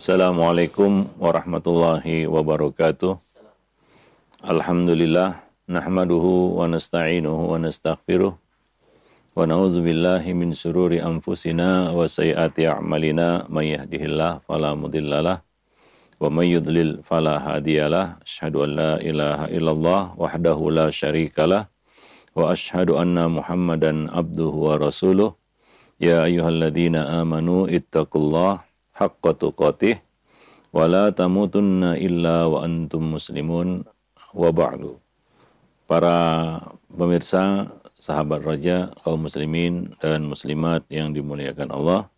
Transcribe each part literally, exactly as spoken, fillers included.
Assalamualaikum warahmatullahi wabarakatuh. Alhamdulillah nahmaduhu wa nasta'inuhu wa nastaghfiruh wa na'udzu billahi min syururi anfusina wa sayyiati a'malina may yahdihillahu fala mudhillalah wa may yudlil fala hadiyalah. Asyhadu an la ilaha illallah wahdahu la syarikalah wa asyhadu anna Muhammadan abduhu wa rasuluh. Ya ayyuhalladzina amanu ittaqullaha haqqa tuqatih wa la tamutunna illa wa antum muslimun wa ba'du. Para pemirsa, sahabat raja, kaum muslimin dan muslimat yang dimuliakan Allah.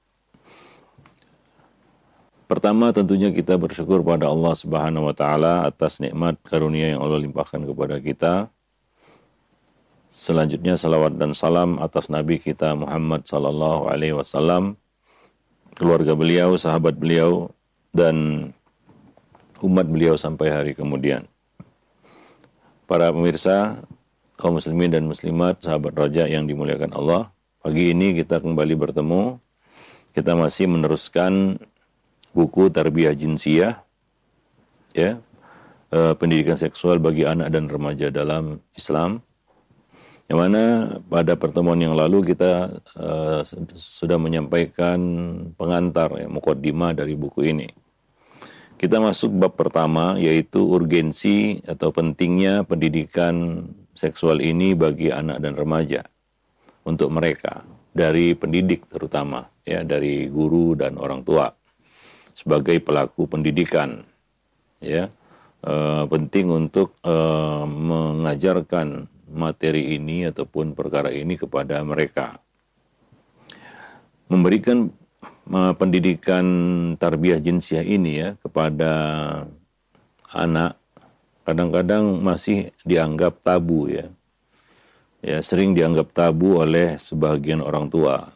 Pertama tentunya kita bersyukur pada Allah Subhanahu wa taala atas nikmat karunia yang Allah limpahkan kepada kita. Selanjutnya salawat dan salam atas Nabi kita Muhammad sallallahu alaihi wasallam, keluarga beliau, sahabat beliau, dan umat beliau sampai hari kemudian. Para pemirsa, kaum muslimin dan muslimat, sahabat raja yang dimuliakan Allah, pagi ini kita kembali bertemu. Kita masih meneruskan buku Tarbiyah Jinsiyah, ya, eh, pendidikan seksual bagi anak dan remaja dalam Islam. Yang mana pada pertemuan yang lalu kita uh, sudah menyampaikan pengantar, ya, mukaddimah dari buku ini. Kita masuk bab pertama, yaitu urgensi atau pentingnya pendidikan seksual ini bagi anak dan remaja untuk mereka, dari pendidik terutama, ya, dari guru dan orang tua sebagai pelaku pendidikan, ya, uh, penting untuk uh, mengajarkan materi ini ataupun perkara ini kepada mereka. Memberikan uh, pendidikan tarbiyah jinsiah ini, ya, kepada anak kadang-kadang masih dianggap tabu, ya. Ya, sering dianggap tabu oleh sebagian orang tua.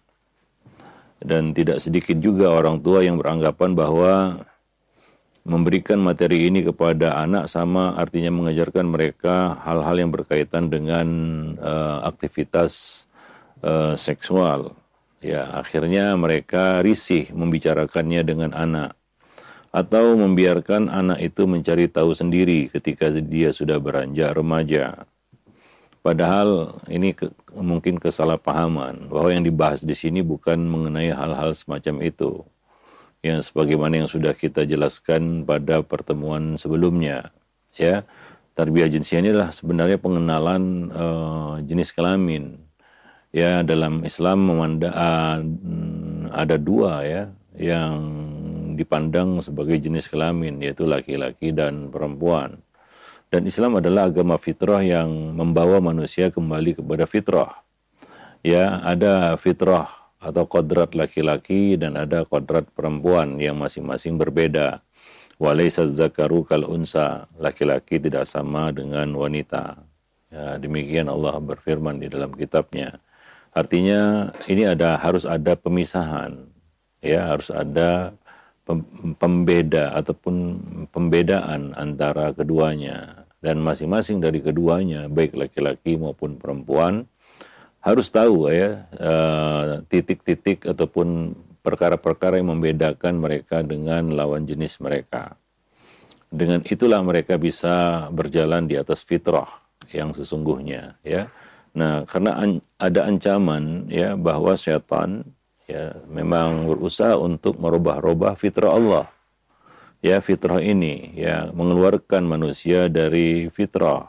Dan tidak sedikit juga orang tua yang beranggapan bahwa memberikan materi ini kepada anak sama artinya mengajarkan mereka hal-hal yang berkaitan dengan uh, aktivitas uh, seksual. Ya, akhirnya mereka risih membicarakannya dengan anak atau membiarkan anak itu mencari tahu sendiri ketika dia sudah beranjak remaja. Padahal ini ke, mungkin kesalahpahaman bahwa yang dibahas di sini bukan mengenai hal-hal semacam itu. Yang sebagaimana yang sudah kita jelaskan pada pertemuan sebelumnya, ya, tarbiyah jinsiah ini adalah sebenarnya pengenalan uh, jenis kelamin. Ya, dalam Islam memandang uh, ada dua, ya, yang dipandang sebagai jenis kelamin, yaitu laki-laki dan perempuan. Dan Islam adalah agama fitrah yang membawa manusia kembali kepada fitrah. Ya, ada fitrah atau kodrat laki-laki dan ada kodrat perempuan yang masing-masing berbeda. Walaysa zakaru kal unsa, laki-laki tidak sama dengan wanita. Ya, demikian Allah berfirman di dalam kitabnya. Artinya ini ada harus ada pemisahan, ya, harus ada pembeda ataupun pembedaan antara keduanya, dan masing-masing dari keduanya baik laki-laki maupun perempuan harus tahu, ya, uh, titik-titik ataupun perkara-perkara yang membedakan mereka dengan lawan jenis mereka. Dengan itulah mereka bisa berjalan di atas fitrah yang sesungguhnya, ya. Nah, karena an- ada ancaman, ya, bahwa syaitan, ya, memang berusaha untuk merubah-rubah fitrah Allah. Ya, fitrah ini, ya, mengeluarkan manusia dari fitrah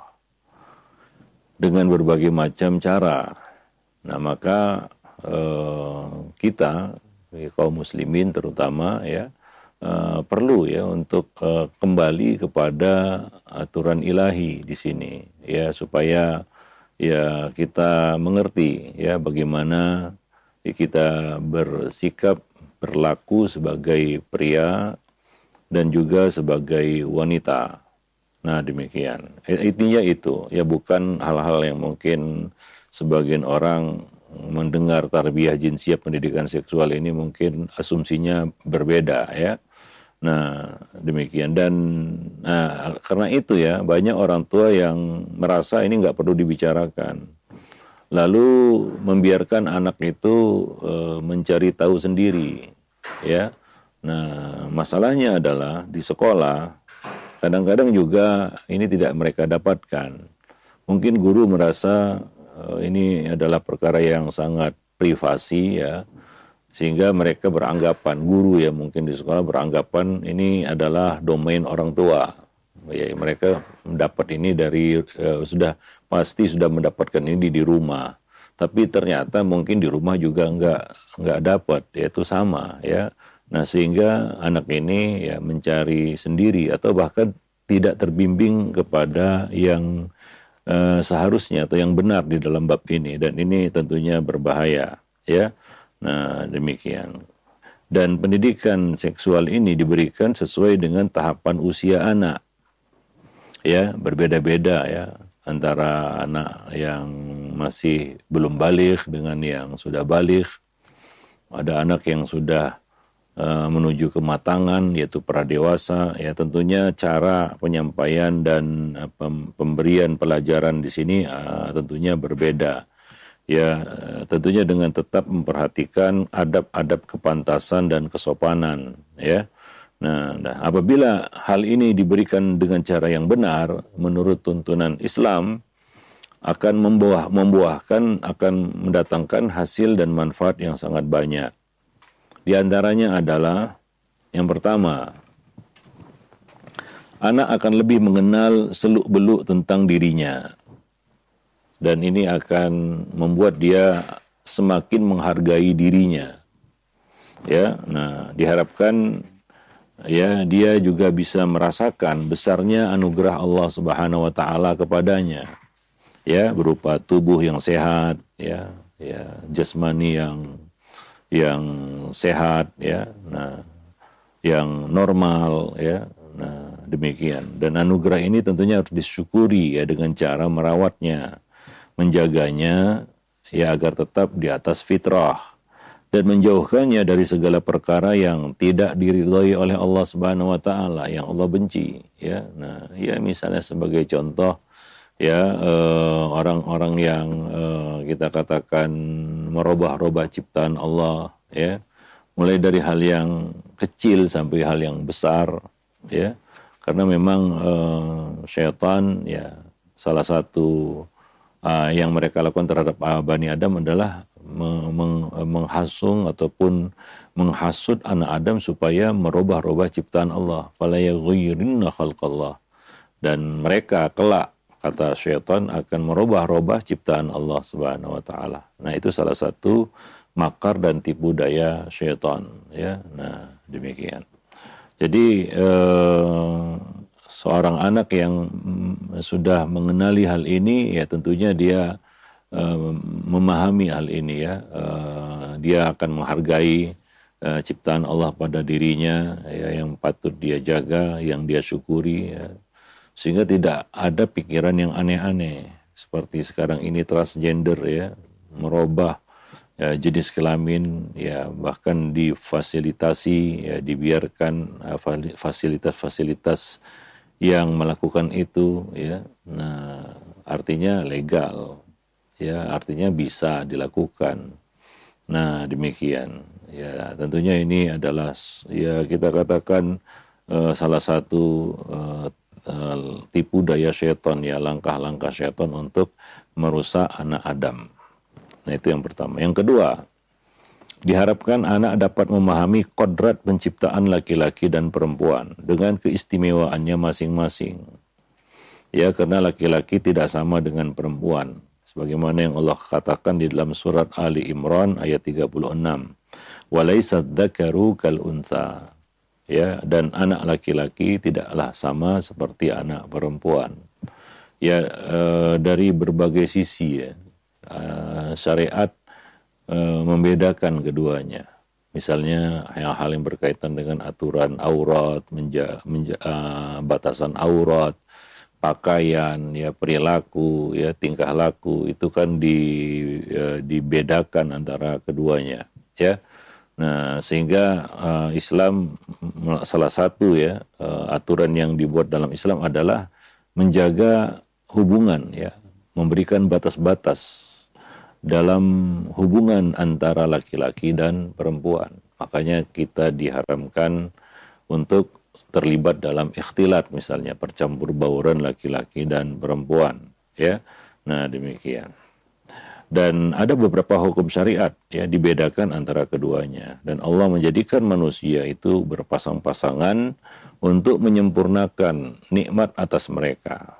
dengan berbagai macam cara. Nah, maka eh, kita, ya, kaum muslimin terutama, ya, eh, perlu, ya, untuk eh, kembali kepada aturan ilahi di sini, ya, supaya, ya, kita mengerti, ya, bagaimana, ya, kita bersikap berlaku sebagai pria dan juga sebagai wanita. Nah, demikian. Intinya itu, ya, bukan hal-hal yang mungkin sebagian orang mendengar tarbiyah jinsiah pendidikan seksual ini mungkin asumsinya berbeda, ya. Nah, demikian. Dan nah, karena itu, ya, banyak orang tua yang merasa ini nggak perlu dibicarakan. Lalu membiarkan anak itu e, mencari tahu sendiri, ya. Nah, masalahnya adalah di sekolah kadang-kadang juga ini tidak mereka dapatkan. Mungkin guru merasa uh, ini adalah perkara yang sangat privasi ya, sehingga mereka beranggapan, guru ya mungkin di sekolah beranggapan ini adalah domain orang tua. Ya, mereka mendapat ini dari uh, sudah pasti sudah mendapatkan ini di rumah. Tapi ternyata mungkin di rumah juga nggak nggak dapat, yaitu sama ya. Nah sehingga anak ini ya mencari sendiri atau bahkan tidak terbimbing kepada yang uh, seharusnya atau yang benar di dalam bab ini, dan ini tentunya berbahaya ya. Nah demikian. Dan pendidikan seksual ini diberikan sesuai dengan tahapan usia anak ya, berbeda-beda ya antara anak yang masih belum baligh dengan yang sudah baligh. Ada anak yang sudah uh, menuju kematangan yaitu pradewasa ya, tentunya cara penyampaian dan uh, pem pemberian pelajaran di sini uh, tentunya berbeda ya, uh, tentunya dengan tetap memperhatikan adab-adab kepantasan dan kesopanan ya. Nah, nah, apabila hal ini diberikan dengan cara yang benar menurut tuntunan Islam, akan membuah, membuahkan, akan mendatangkan hasil dan manfaat yang sangat banyak. Di antaranya adalah yang pertama, anak akan lebih mengenal seluk-beluk tentang dirinya, dan ini akan membuat dia semakin menghargai dirinya. Ya, nah diharapkan ya dia juga bisa merasakan besarnya anugerah Allah Subhanahu wa taala kepadanya ya, berupa tubuh yang sehat ya, ya jasmani yang yang sehat ya, nah yang normal ya. Nah demikian, dan anugerah ini tentunya harus disyukuri ya dengan cara merawatnya, menjaganya ya agar tetap di atas fitrah, dan menjauhkannya dari segala perkara yang tidak diridhoi oleh Allah Subhanahu wa taala, yang Allah benci ya. Nah, ya misalnya sebagai contoh ya, eh, orang-orang yang eh, kita katakan merubah-rubah ciptaan Allah ya, mulai dari hal yang kecil sampai hal yang besar ya. Karena memang eh, syaitan ya, salah satu uh, yang mereka lakukan terhadap uh, Bani Adam adalah meng menghasung ataupun menghasut anak Adam supaya merubah-rubah ciptaan Allah. Fala yughayyirinna khalqallah. Dan mereka kelak, kata syaitan, akan merubah-rubah ciptaan Allah Subhanahu wa taala. Nah, itu salah satu makar dan tipu daya syaitan ya. Nah, demikian. Jadi eh, seorang anak yang mm, sudah mengenali hal ini ya tentunya dia Uh, memahami hal ini ya, uh, dia akan menghargai uh, ciptaan Allah pada dirinya ya, yang patut dia jaga, yang dia syukuri ya. Sehingga tidak ada pikiran yang aneh-aneh seperti sekarang ini transgender ya, merubah ya, jenis kelamin ya, bahkan difasilitasi ya, dibiarkan uh, fasilitas-fasilitas yang melakukan itu ya. Nah, artinya legal ya, artinya bisa dilakukan. Nah, demikian. Ya, tentunya ini adalah ya kita katakan uh, salah satu uh, uh, tipu daya syaitan ya, langkah-langkah syaitan untuk merusak anak Adam. Nah, itu yang pertama. Yang kedua, diharapkan anak dapat memahami kodrat penciptaan laki-laki dan perempuan dengan keistimewaannya masing-masing. Ya, karena laki-laki tidak sama dengan perempuan. Sebagaimana yang Allah katakan di dalam surat Ali Imran ayat tiga puluh enam. Walaisa dzakaru kal untha. Ya, dan anak laki-laki tidaklah sama seperti anak perempuan. Ya, e, dari berbagai sisi ya. E, syariat e, membedakan keduanya. Misalnya hal-hal yang berkaitan dengan aturan aurat, menja, menja, e, batasan aurat, pakaian, ya perilaku, ya tingkah laku, itu kan di, ya, dibedakan antara keduanya, ya. Nah, sehingga uh, Islam salah satu ya uh, aturan yang dibuat dalam Islam adalah menjaga hubungan, ya, memberikan batas-batas dalam hubungan antara laki-laki dan perempuan. Makanya kita diharamkan untuk terlibat dalam ikhtilat, misalnya percampur bauran laki-laki dan perempuan, ya. Nah, demikian. Dan ada beberapa hukum syariat ya dibedakan antara keduanya, dan Allah menjadikan manusia itu berpasang-pasangan untuk menyempurnakan nikmat atas mereka.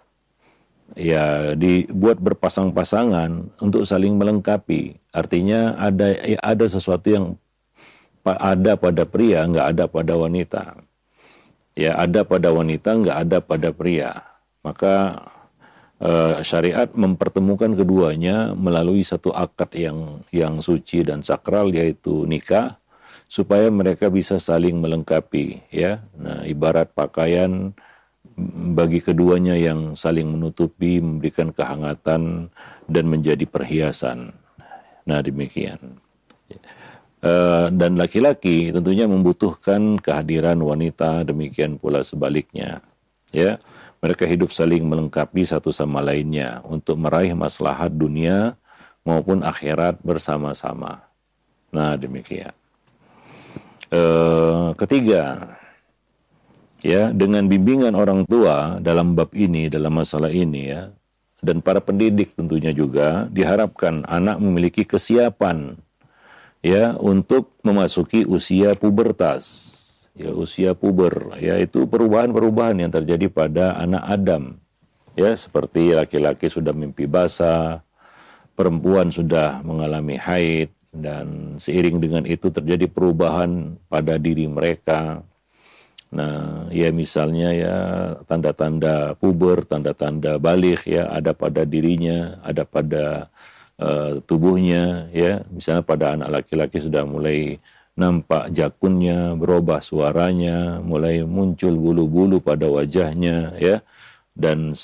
Ya, dibuat berpasang-pasangan untuk saling melengkapi. Artinya ada ya, ada sesuatu yang ada pada pria, nggak ada pada wanita. Ya, ada pada wanita, nggak ada pada pria. Maka Uh, syariat mempertemukan keduanya melalui satu akad yang yang suci dan sakral, yaitu nikah, supaya mereka bisa saling melengkapi, ya. Nah, ibarat pakaian bagi keduanya yang saling menutupi, memberikan kehangatan dan menjadi perhiasan. Nah, demikian. Uh, dan laki-laki tentunya membutuhkan kehadiran wanita, demikian pula sebaliknya, ya. Mereka hidup saling melengkapi satu sama lainnya untuk meraih maslahat dunia maupun akhirat bersama-sama. Nah, demikian. E, ketiga, ya, dengan bimbingan orang tua dalam bab ini, dalam masalah ini, ya, dan para pendidik tentunya juga diharapkan anak memiliki kesiapan, ya, untuk memasuki usia pubertas. Ya, usia puber, yaitu perubahan-perubahan yang terjadi pada anak Adam, ya, seperti laki-laki sudah mimpi basah, perempuan sudah mengalami haid, dan seiring dengan itu terjadi perubahan pada diri mereka. Nah, ya misalnya ya tanda-tanda puber, tanda-tanda baligh ya ada pada dirinya, ada pada uh, tubuhnya, ya. Misalnya pada anak laki-laki sudah mulai nampak jakunnya, berubah suaranya, mulai muncul bulu-bulu pada wajahnya, ya, dan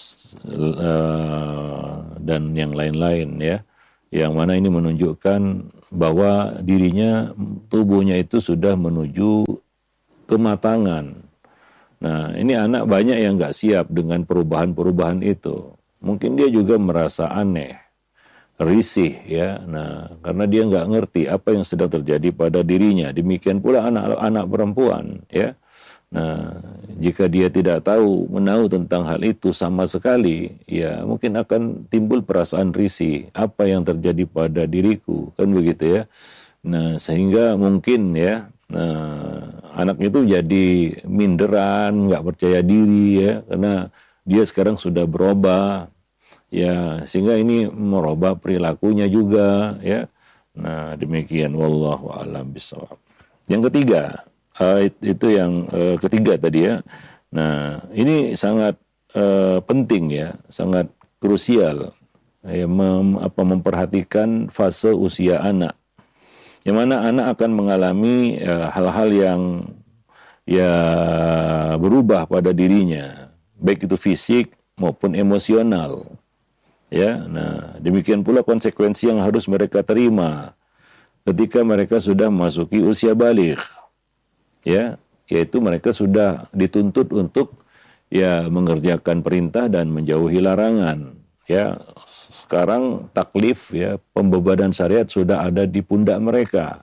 uh, dan yang lain-lain, ya, yang mana ini menunjukkan bahwa dirinya, tubuhnya itu sudah menuju kematangan. Nah, ini anak banyak yang nggak siap dengan perubahan-perubahan itu. Mungkin dia juga merasa aneh, risih, ya. Nah, karena dia nggak ngerti apa yang sedang terjadi pada dirinya. Demikian pula anak-anak perempuan, ya. Nah, jika dia tidak tahu menahu tentang hal itu sama sekali, ya mungkin akan timbul perasaan risih. Apa yang terjadi pada diriku, kan begitu, ya. Nah, sehingga mungkin, ya, nah, anak itu jadi minderan, nggak percaya diri, ya, karena dia sekarang sudah berubah. Ya, sehingga ini merubah perilakunya juga, ya. Nah, demikian, wallahu a'lam bishawab. Yang ketiga, uh, itu yang uh, ketiga tadi, ya. Nah, ini sangat uh, penting, ya, sangat krusial, ya, mem, apa, memperhatikan fase usia anak. Yang mana anak akan mengalami uh, hal-hal yang ya berubah pada dirinya, baik itu fisik maupun emosional. Ya, nah demikian pula konsekuensi yang harus mereka terima ketika mereka sudah memasuki usia baligh, ya, yaitu mereka sudah dituntut untuk ya mengerjakan perintah dan menjauhi larangan. Ya, sekarang taklif, ya, pembebanan syariat sudah ada di pundak mereka.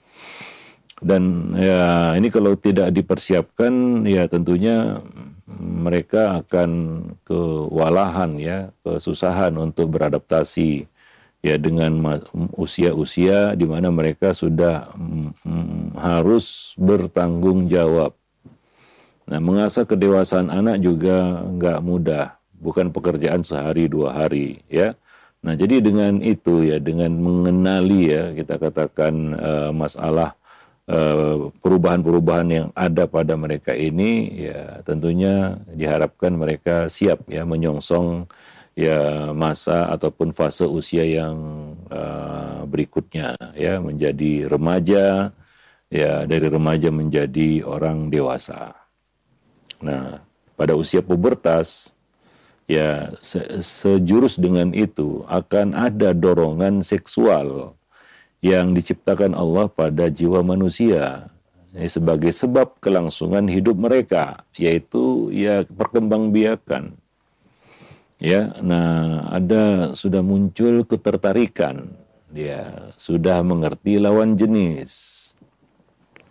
Dan ya ini kalau tidak dipersiapkan, ya tentunya mereka akan kewalahan, ya, kesusahan untuk beradaptasi, ya, dengan usia-usia di mana mereka sudah mm, harus bertanggung jawab. Nah, mengasah kedewasaan anak juga nggak mudah, bukan pekerjaan sehari dua hari, ya. Nah, jadi dengan itu, ya, dengan mengenali, ya, kita katakan uh, masalah perubahan-perubahan yang ada pada mereka ini, ya tentunya diharapkan mereka siap, ya, menyongsong, ya, masa ataupun fase usia yang uh, berikutnya, ya, menjadi remaja, ya, dari remaja menjadi orang dewasa. Nah, pada usia pubertas, ya, se- sejurus dengan itu akan ada dorongan seksual yang diciptakan Allah pada jiwa manusia, ya, sebagai sebab kelangsungan hidup mereka, yaitu ya perkembangbiakan. Ya, nah ada sudah muncul ketertarikan, dia sudah mengerti lawan jenis.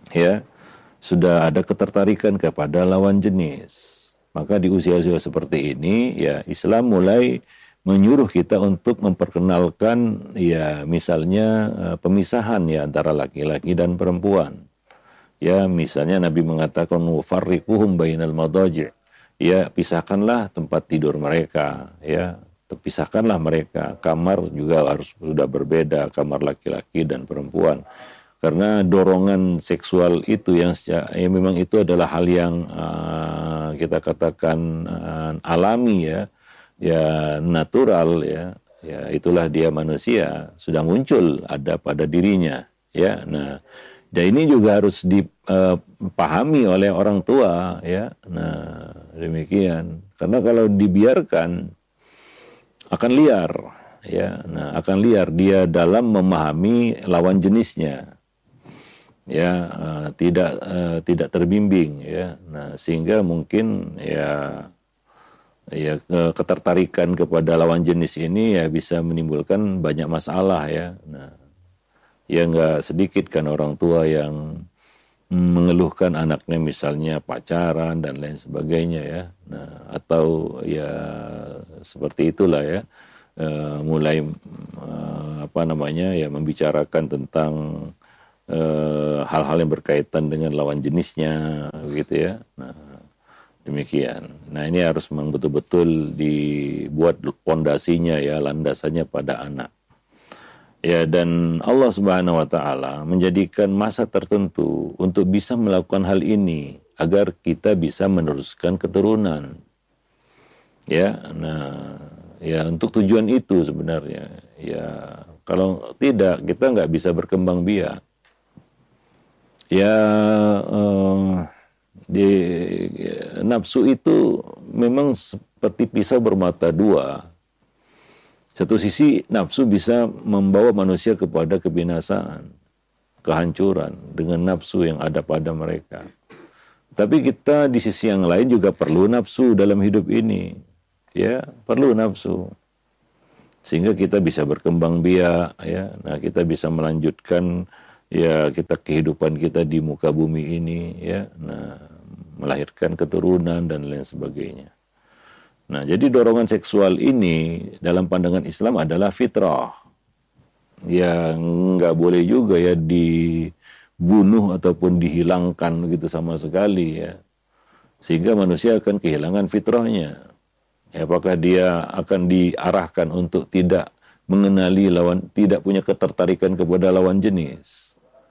ya sudah ada ketertarikan kepada lawan jenis. Maka di usia-usia seperti ini ya Islam mulai menyuruh kita untuk memperkenalkan ya misalnya uh, pemisahan ya antara laki-laki dan perempuan. Ya misalnya Nabi mengatakan farriquhum bainal madaji'. Ya pisahkanlah tempat tidur mereka ya. Pisahkanlah mereka. Kamar juga harus sudah berbeda, kamar laki-laki dan perempuan. Karena dorongan seksual itu yang ya, memang itu adalah hal yang uh, kita katakan uh, alami ya, ya natural ya, ya itulah dia manusia sudah muncul ada pada dirinya ya. Nah, dan ini juga harus dipahami uh, oleh orang tua ya. Nah demikian. Karena kalau dibiarkan akan liar ya. Nah akan liar dia dalam memahami lawan jenisnya. Ya uh, tidak uh, tidak terbimbing ya, nah sehingga mungkin ya ya ketertarikan kepada lawan jenis ini ya bisa menimbulkan banyak masalah ya. Nah ya nggak sedikit kan orang tua yang mengeluhkan anaknya misalnya pacaran dan lain sebagainya ya, nah atau ya seperti itulah ya uh, mulai uh, apa namanya ya membicarakan tentang hal-hal yang berkaitan dengan lawan jenisnya gitu ya. Nah, demikian. Nah, ini harus memang betul-betul dibuat pondasinya ya, landasannya pada anak. Ya, dan Allah Subhanahu wa taala menjadikan masa tertentu untuk bisa melakukan hal ini agar kita bisa meneruskan keturunan. Ya, nah, ya untuk tujuan itu sebenarnya. Ya, kalau tidak kita nggak bisa berkembang biak. Ya, uh, di ya, nafsu itu memang seperti pisau bermata dua. Satu sisi nafsu bisa membawa manusia kepada kebinasaan, kehancuran dengan nafsu yang ada pada mereka. Tapi kita di sisi yang lain juga perlu nafsu dalam hidup ini. Ya, perlu nafsu. Sehingga kita bisa berkembang biak ya. Nah, kita bisa melanjutkan ya kita kehidupan kita di muka bumi ini ya, nah melahirkan keturunan dan lain sebagainya. Nah jadi dorongan seksual ini dalam pandangan Islam adalah fitrah yang nggak boleh juga ya dibunuh ataupun dihilangkan gitu sama sekali ya, sehingga manusia akan kehilangan fitrahnya. Ya, apakah dia akan diarahkan untuk tidak mengenali lawan, tidak punya ketertarikan kepada lawan jenis?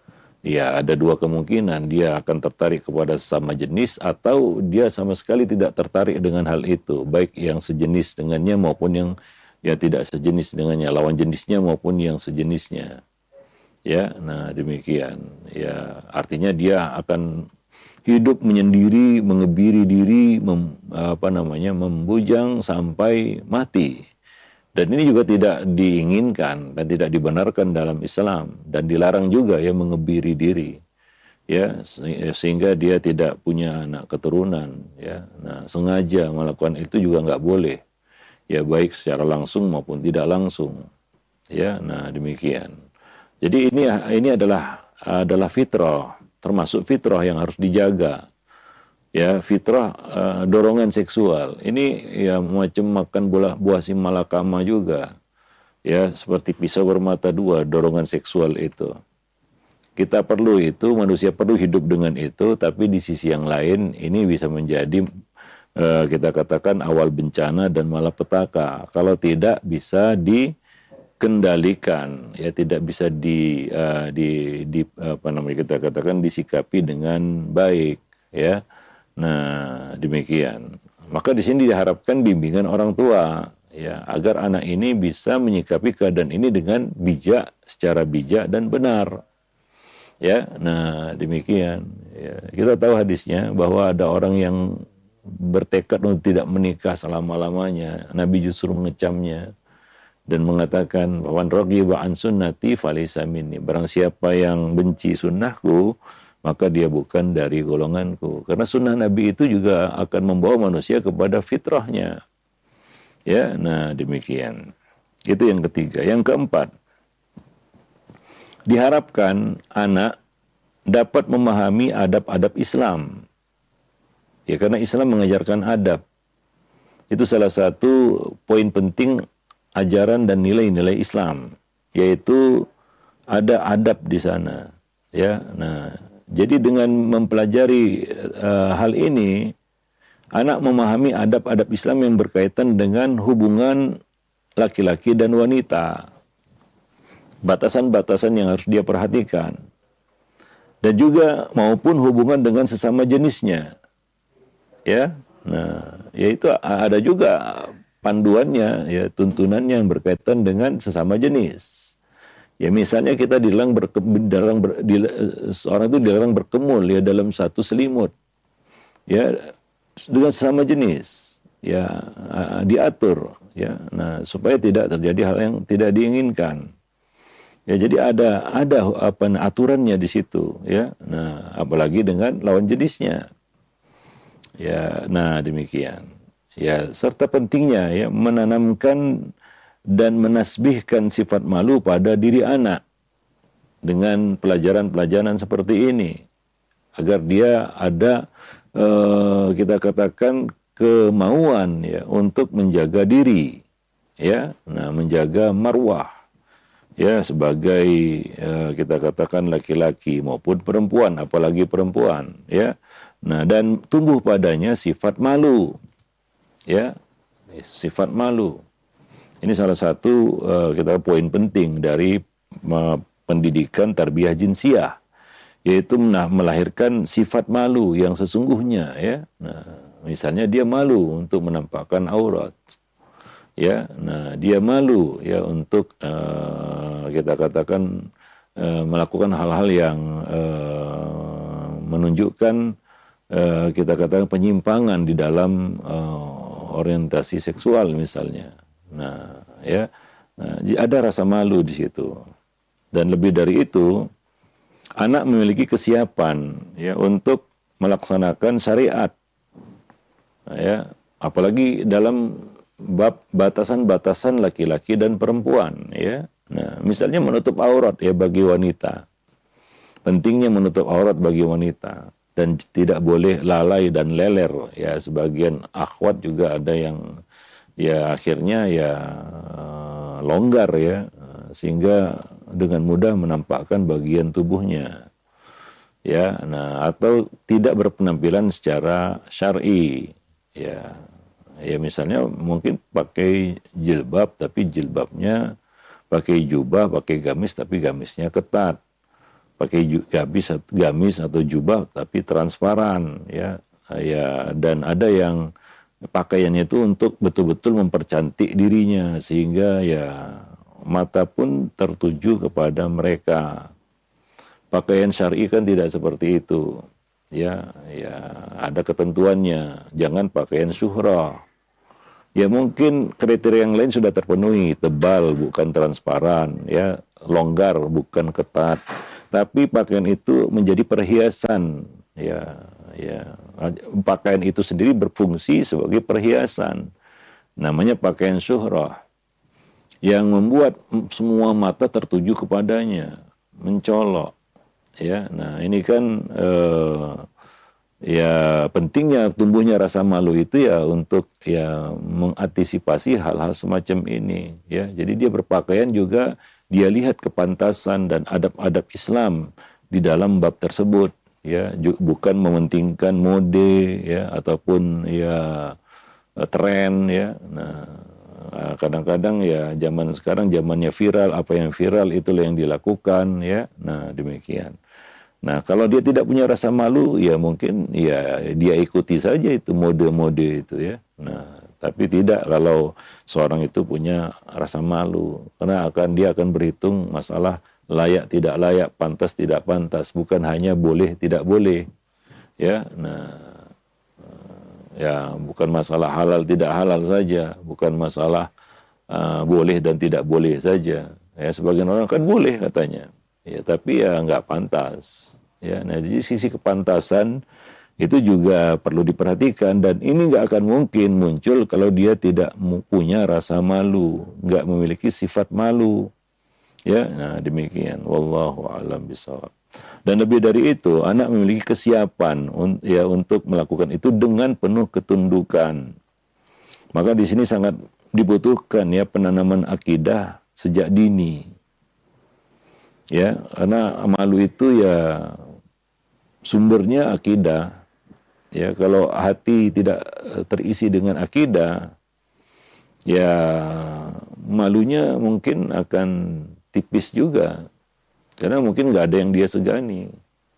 Ya, ada dua kemungkinan. Dia akan tertarik kepada sesama jenis atau dia sama sekali tidak tertarik dengan hal itu. Baik yang sejenis dengannya maupun yang ya tidak sejenis dengannya. Lawan jenisnya maupun yang sejenisnya. Ya, nah demikian. Ya, artinya dia akan hidup menyendiri, mengebiri diri, mem, apa namanya, membujang sampai mati. Dan ini juga tidak diinginkan dan tidak dibenarkan dalam Islam dan dilarang juga ya mengebiri diri ya sehingga dia tidak punya anak keturunan ya. Nah sengaja melakukan itu juga nggak boleh ya, baik secara langsung maupun tidak langsung ya. Nah demikian. Jadi ini ini adalah adalah fitrah, termasuk fitrah yang harus dijaga. Ya fitrah uh, dorongan seksual ini ya macam makan buah buah si malakama juga ya, seperti pisau bermata dua dorongan seksual itu. Kita perlu itu, manusia perlu hidup dengan itu, tapi di sisi yang lain ini bisa menjadi uh, kita katakan awal bencana dan malapetaka kalau tidak bisa dikendalikan ya, tidak bisa di uh, di, di apa namanya kita katakan disikapi dengan baik ya. Nah, demikian. Maka di sini diharapkan bimbingan orang tua ya, agar anak ini bisa menyikapi keadaan ini dengan bijak, secara bijak dan benar. Ya, nah demikian. Ya, kita tahu hadisnya bahwa ada orang yang bertekad untuk tidak menikah selama-lamanya. Nabi justru mengecamnya dan mengatakan bahwa raghiba an sunnati falaysa minni. Barang siapa yang benci sunnahku, maka dia bukan dari golonganku. Karena sunnah Nabi itu juga akan membawa manusia kepada fitrahnya. Ya, nah demikian. Itu yang ketiga. Yang keempat, diharapkan anak dapat memahami adab-adab Islam. Ya, karena Islam mengajarkan adab. Itu salah satu poin penting ajaran dan nilai-nilai Islam, yaitu ada adab di sana. Ya, nah, jadi dengan mempelajari uh, hal ini, anak memahami adab-adab Islam yang berkaitan dengan hubungan laki-laki dan wanita, batasan-batasan yang harus dia perhatikan, dan juga maupun hubungan dengan sesama jenisnya. Ya, nah, yaitu ada juga panduannya, ya, tuntunannya yang berkaitan dengan sesama jenis. Ya, misalnya kita dilarang berke, dilarang ber, di, seorang itu dilarang berkemul ya dalam satu selimut, ya, dengan sesama jenis, ya, diatur, ya, nah, supaya tidak terjadi hal yang tidak diinginkan. Ya, jadi ada ada apa aturannya di situ, ya, nah, apalagi dengan lawan jenisnya. Ya, nah demikian. Ya, serta pentingnya ya menanamkan dan menasbihkan sifat malu pada diri anak dengan pelajaran-pelajaran seperti ini, agar dia ada eh, kita katakan kemauan ya untuk menjaga diri, ya, nah menjaga marwah ya sebagai eh, kita katakan laki-laki maupun perempuan, apalagi perempuan, ya. Nah, dan tumbuh padanya sifat malu, ya, sifat malu. Ini salah satu uh, kita poin penting dari uh, pendidikan tarbiyah jinsiah, yaitu melahirkan sifat malu yang sesungguhnya, ya. Nah, misalnya dia malu untuk menampakkan aurat, ya. Nah, dia malu ya untuk uh, kita katakan uh, melakukan hal-hal yang uh, menunjukkan Uh, kita katakan penyimpangan di dalam uh, orientasi seksual misalnya. Nah, ya, nah, ada rasa malu di situ. Dan lebih dari itu, anak memiliki kesiapan ya untuk melaksanakan syariat. Nah, ya, apalagi dalam bab batasan-batasan laki-laki dan perempuan, ya. Nah, misalnya menutup aurat ya bagi wanita. Pentingnya menutup aurat bagi wanita. Dan tidak boleh lalai dan leler, ya. Sebagian akhwat juga ada yang ya akhirnya ya longgar, ya, sehingga dengan mudah menampakkan bagian tubuhnya, ya. Nah, atau tidak berpenampilan secara syar'i, ya. Ya, misalnya mungkin pakai jilbab tapi jilbabnya pakai jubah, pakai gamis tapi gamisnya ketat, pakai gamis, gamis atau jubah tapi transparan, ya, ya. Dan ada yang pakaiannya itu untuk betul-betul mempercantik dirinya sehingga ya mata pun tertuju kepada mereka. Pakaian syar'i kan tidak seperti itu, ya, ya. Ada ketentuannya, jangan pakaian syuhrah. Ya, mungkin kriteria yang lain sudah terpenuhi, tebal bukan transparan, ya, longgar bukan ketat. Tapi pakaian itu menjadi perhiasan, ya, ya. Pakaian itu sendiri berfungsi sebagai perhiasan. Namanya pakaian syuhrah, yang membuat semua mata tertuju kepadanya, mencolok, ya. Nah, ini kan eh, ya pentingnya tumbuhnya rasa malu itu ya untuk ya mengantisipasi hal-hal semacam ini, ya. Jadi dia berpakaian juga dia lihat kepantasan dan adab-adab Islam di dalam bab tersebut, ya, bukan mementingkan mode, ya, ataupun ya tren, ya. Nah, kadang-kadang ya zaman sekarang zamannya viral, apa yang viral itulah yang dilakukan, ya. Nah, demikian. Nah, kalau dia tidak punya rasa malu, ya mungkin ya dia ikuti saja itu mode-mode itu, ya. Nah, tapi tidak kalau seorang itu punya rasa malu, karena akan dia akan berhitung masalah layak tidak layak, pantas tidak pantas, bukan hanya boleh tidak boleh, ya. Nah, ya bukan masalah halal tidak halal saja, bukan masalah uh, boleh dan tidak boleh saja. Ya, sebagian orang kan boleh katanya, ya, tapi ya nggak pantas, ya. Nah, jadi sisi kepantasan itu juga perlu diperhatikan, dan ini nggak akan mungkin muncul kalau dia tidak punya rasa malu, nggak memiliki sifat malu, ya. Nah, demikian. Wallahu a'lam bishawab. Dan lebih dari itu, anak memiliki kesiapan un, ya untuk melakukan itu dengan penuh ketundukan. Maka di sini sangat dibutuhkan ya penanaman akidah sejak dini. Ya, karena malu itu ya sumbernya akidah. Ya, kalau hati tidak terisi dengan akidah, ya malunya mungkin akan tipis juga. Karena mungkin nggak ada yang dia segani.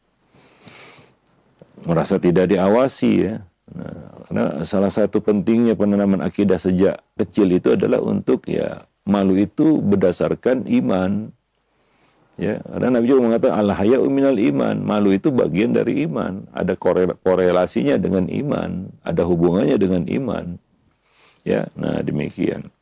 Merasa tidak diawasi ya. Nah, karena salah satu pentingnya penanaman akidah sejak kecil itu adalah untuk ya malu itu berdasarkan iman. Ya, karena Nabi juga mengatakan al-haya'u minal iman, malu itu bagian dari iman, ada korelasinya dengan iman, ada hubungannya dengan iman. Ya, nah demikian.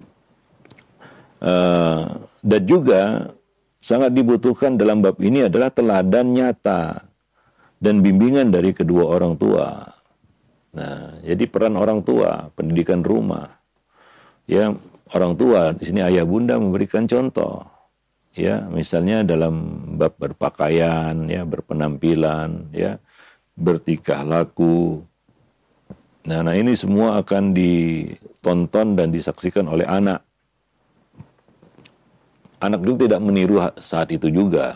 Uh, dan juga sangat dibutuhkan dalam bab ini adalah teladan nyata dan bimbingan dari kedua orang tua. Nah, jadi peran orang tua, pendidikan rumah. Ya, orang tua di sini ayah bunda memberikan contoh. Ya, misalnya dalam bab berpakaian, ya, berpenampilan, ya, bertingkah laku. Nah, nah ini semua akan ditonton dan disaksikan oleh anak. Anak juga tidak meniru saat itu juga.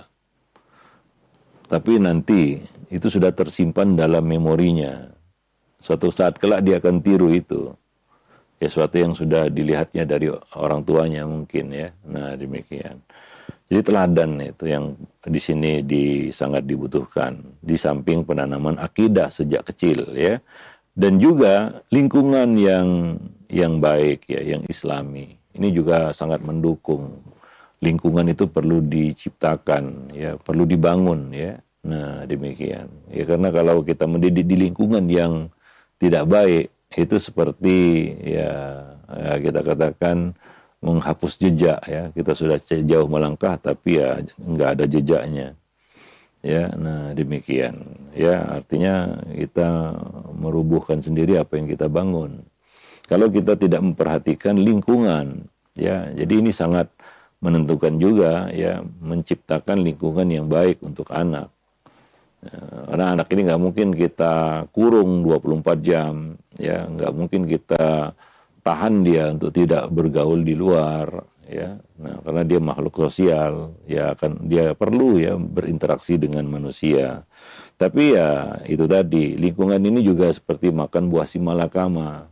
Tapi nanti itu sudah tersimpan dalam memorinya. Suatu saat kelak dia akan tiru itu. Ya, sesuatu yang sudah dilihatnya dari orang tuanya mungkin ya. Nah, demikian. Jadi teladan itu yang di sini di, sangat dibutuhkan di samping penanaman akidah sejak kecil ya, dan juga lingkungan yang yang baik ya, yang Islami. Ini juga sangat mendukung. Lingkungan itu perlu diciptakan ya, perlu dibangun ya. Nah, demikian. Ya karena kalau kita mendidik di lingkungan yang tidak baik itu seperti ya, ya kita katakan menghapus jejak ya, kita sudah jauh melangkah tapi ya nggak ada jejaknya ya. Nah demikian ya, artinya kita merubuhkan sendiri apa yang kita bangun kalau kita tidak memperhatikan lingkungan ya. Jadi ini sangat menentukan juga ya, menciptakan lingkungan yang baik untuk anak ya, karena anak ini nggak mungkin kita kurung dua puluh empat jam ya, nggak mungkin kita tahan dia untuk tidak bergaul di luar ya. Nah, karena dia makhluk sosial ya, akan dia perlu ya berinteraksi dengan manusia. Tapi ya itu tadi, lingkungan ini juga seperti makan buah si malakama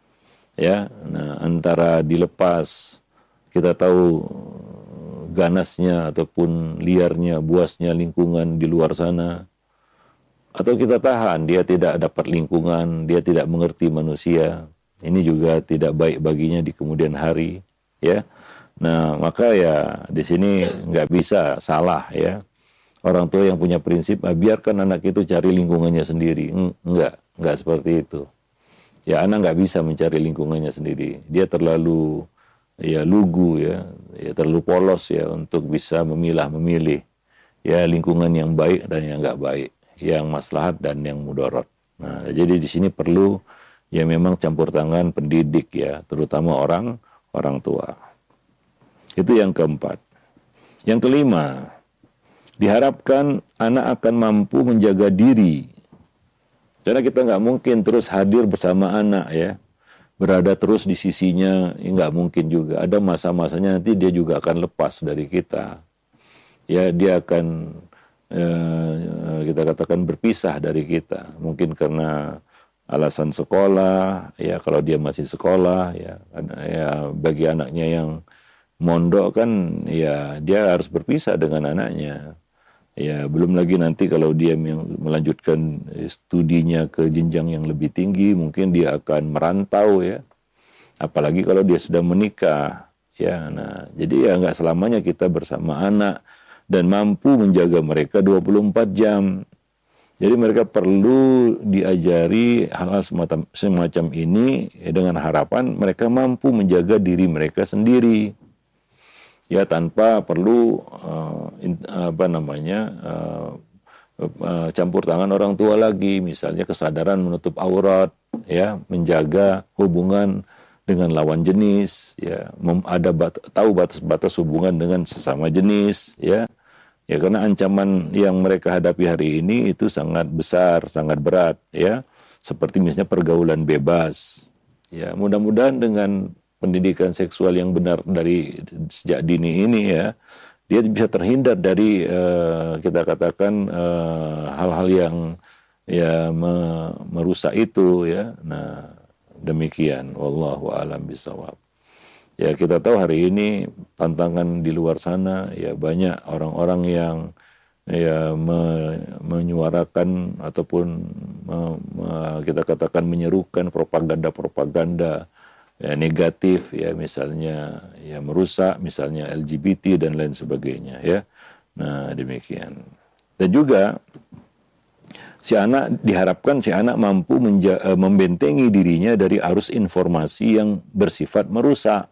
ya. Nah, antara dilepas, kita tahu ganasnya ataupun liarnya, buasnya lingkungan di luar sana, atau kita tahan, dia tidak dapat lingkungan, dia tidak mengerti manusia. Ini juga tidak baik baginya di kemudian hari, ya. Nah, maka ya di sini nggak bisa salah ya. Orang tua yang punya prinsip, ah, biarkan anak itu cari lingkungannya sendiri. Enggak, enggak seperti itu. Ya, anak nggak bisa mencari lingkungannya sendiri. Dia terlalu ya lugu ya, ya terlalu polos ya untuk bisa memilah memilih ya lingkungan yang baik dan yang nggak baik, yang maslahat dan yang mudarat. Nah, jadi di sini perlu ya memang campur tangan pendidik ya, terutama orang orang tua. Itu yang keempat. Yang kelima, diharapkan anak akan mampu menjaga diri. Karena kita nggak mungkin terus hadir bersama anak ya, berada terus di sisinya, ya nggak mungkin juga. Ada masa-masanya nanti dia juga akan lepas dari kita. Ya, dia akan eh, kita katakan berpisah dari kita. Mungkin karena alasan sekolah, ya kalau dia masih sekolah, ya, ya bagi anaknya yang mondok kan, ya dia harus berpisah dengan anaknya. Ya belum lagi nanti kalau dia melanjutkan studinya ke jenjang yang lebih tinggi, mungkin dia akan merantau ya. Apalagi kalau dia sudah menikah, ya. Nah, jadi ya nggak selamanya kita bersama anak dan mampu menjaga mereka dua puluh empat jam. Jadi mereka perlu diajari hal-hal semacam, semacam ini ya, dengan harapan mereka mampu menjaga diri mereka sendiri. Ya tanpa perlu uh, in, apa namanya uh, uh, campur tangan orang tua lagi, misalnya kesadaran menutup aurat, ya menjaga hubungan dengan lawan jenis, ya mem, ada bat, tahu batas-batas hubungan dengan sesama jenis, ya. Ya, karena ancaman yang mereka hadapi hari ini itu sangat besar, sangat berat, ya. Seperti misalnya pergaulan bebas. Ya, mudah-mudahan dengan pendidikan seksual yang benar dari sejak dini ini, ya, dia bisa terhindar dari uh, kita katakan uh, hal-hal yang ya me merusak itu, ya. Nah, demikian. Wallahu a'lam bishawab. Ya, kita tahu hari ini tantangan di luar sana, ya banyak orang-orang yang ya me, menyuarakan ataupun me, me, kita katakan menyerukan propaganda-propaganda ya, negatif, ya misalnya ya merusak, misalnya L G B T dan lain sebagainya, ya. Nah, demikian. Dan juga si anak diharapkan si anak mampu menja, membentengi dirinya dari arus informasi yang bersifat merusak.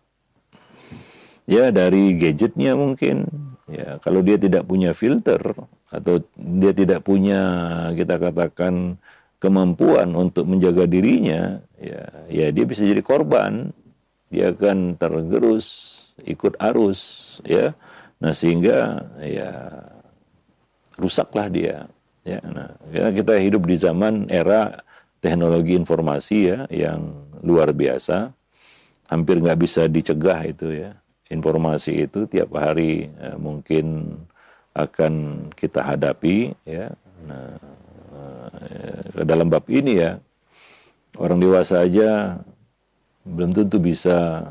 Ya, dari gadgetnya mungkin. Ya, kalau dia tidak punya filter atau dia tidak punya kita katakan kemampuan untuk menjaga dirinya, ya, ya dia bisa jadi korban. Dia akan tergerus ikut arus, ya. Nah, sehingga ya rusaklah dia. Ya, nah, ya, kita hidup di zaman era teknologi informasi, ya, yang luar biasa. Hampir nggak bisa dicegah itu, ya. Informasi itu tiap hari eh, mungkin akan kita hadapi, ya. Nah, eh, dalam bab ini, ya, orang dewasa aja belum tentu bisa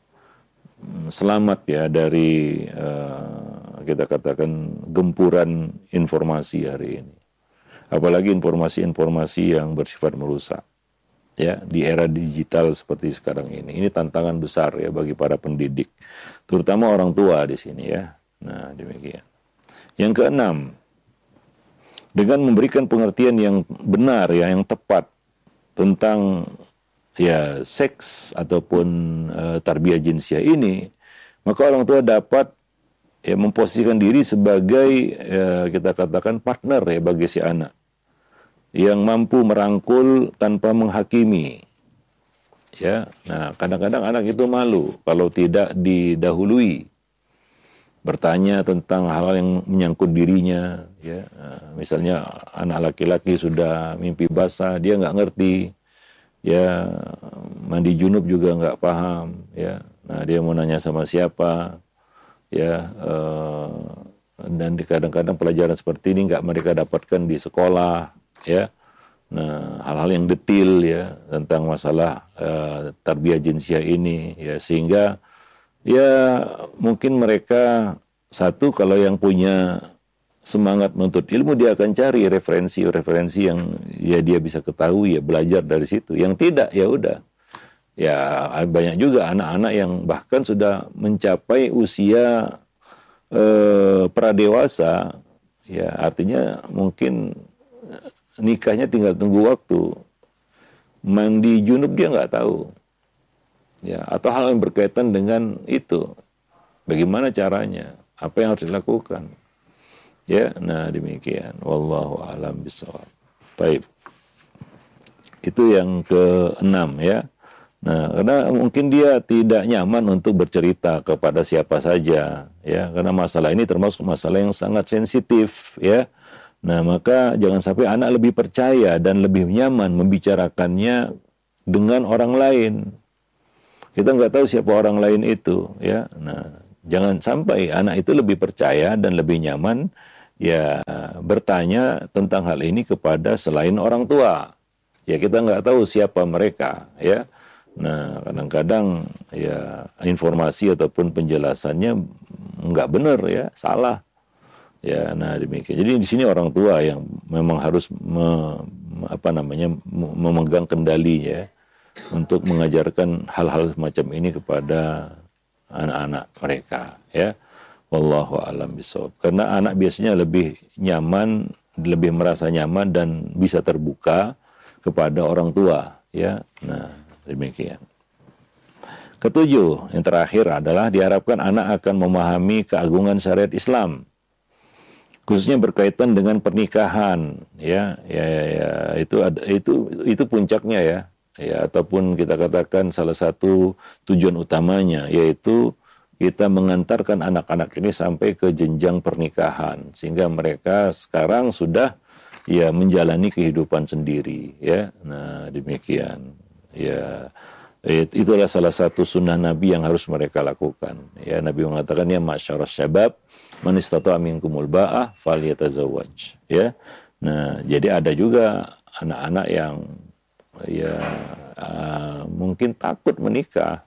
selamat, ya, dari eh, kita katakan gempuran informasi hari ini. Apalagi informasi-informasi yang bersifat merusak. Ya, di era digital seperti sekarang ini. Ini tantangan besar, ya, bagi para pendidik, terutama orang tua di sini, ya. Nah, demikian. Yang keenam, dengan memberikan pengertian yang benar, ya, yang tepat tentang ya seks ataupun uh, tarbiyah jinsiah ini, maka orang tua dapat ya memposisikan diri sebagai ya, kita katakan partner, ya, bagi si anak yang mampu merangkul tanpa menghakimi. Ya, nah kadang-kadang anak itu malu kalau tidak didahului bertanya tentang hal-hal yang menyangkut dirinya. Ya, nah, misalnya anak laki-laki sudah mimpi basah, dia nggak ngerti. Ya, mandi junub juga nggak paham. Ya, nah dia mau nanya sama siapa. Ya, eh, dan kadang-kadang pelajaran seperti ini nggak mereka dapatkan di sekolah. Ya, nah hal-hal yang detail, ya, tentang masalah uh, tarbiyah jinsiah ini, ya, sehingga ya mungkin mereka satu kalau yang punya semangat menuntut ilmu dia akan cari referensi-referensi yang ya dia bisa ketahui, ya, belajar dari situ. Yang tidak, ya udah. Ya, banyak juga anak-anak yang bahkan sudah mencapai usia uh, pradewasa, ya, artinya mungkin nikahnya tinggal tunggu waktu. Mandi junub dia nggak tahu. Ya, atau hal yang berkaitan dengan itu. Bagaimana caranya? Apa yang harus dilakukan? Ya, nah demikian. Wallahu a'lam bishawab. Baik. Itu yang keenam, ya. Nah, karena mungkin dia tidak nyaman untuk bercerita kepada siapa saja, ya. Karena masalah ini termasuk masalah yang sangat sensitif, ya. Nah, maka jangan sampai anak lebih percaya dan lebih nyaman membicarakannya dengan orang lain. Kita nggak tahu siapa orang lain itu, ya. Nah, jangan sampai anak itu lebih percaya dan lebih nyaman, ya, bertanya tentang hal ini kepada selain orang tua. Ya, kita nggak tahu siapa mereka, ya. Nah, kadang-kadang ya informasi ataupun penjelasannya nggak benar, ya, salah. Ya, nah demikian. Jadi di sini orang tua yang memang harus me, apa namanya memegang kendalinya untuk mengajarkan hal-hal semacam ini kepada anak-anak mereka, ya. Wallahu a'lam bishawab. Karena anak biasanya lebih nyaman, lebih merasa nyaman dan bisa terbuka kepada orang tua, ya. Nah, demikian. Ketujuh, yang terakhir adalah diharapkan anak akan memahami keagungan syariat Islam, khususnya berkaitan dengan pernikahan, ya, ya, ya, ya. itu ada, itu itu puncaknya, ya, ya, ataupun kita katakan salah satu tujuan utamanya, yaitu kita mengantarkan anak-anak ini sampai ke jenjang pernikahan sehingga mereka sekarang sudah ya menjalani kehidupan sendiri ya. Nah, demikian. Ya, itulah salah satu sunnah Nabi yang harus mereka lakukan. Ya, Nabi mengatakan ya masyarakat syabab man istata'a minkumul ba'ah falyatazawwaj. Ya. Nah, jadi ada juga anak-anak yang ya uh, mungkin takut menikah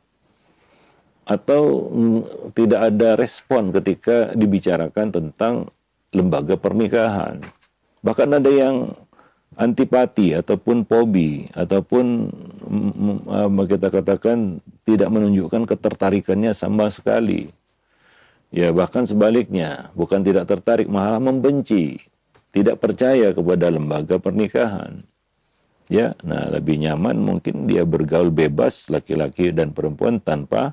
atau mm, tidak ada respon ketika dibicarakan tentang lembaga pernikahan. Bahkan ada yang antipati ataupun fobi ataupun mm, mm, kita katakan tidak menunjukkan ketertarikannya sama sekali. Ya bahkan sebaliknya, bukan tidak tertarik, malah membenci, tidak percaya kepada lembaga pernikahan. Ya, nah lebih nyaman mungkin dia bergaul bebas laki-laki dan perempuan tanpa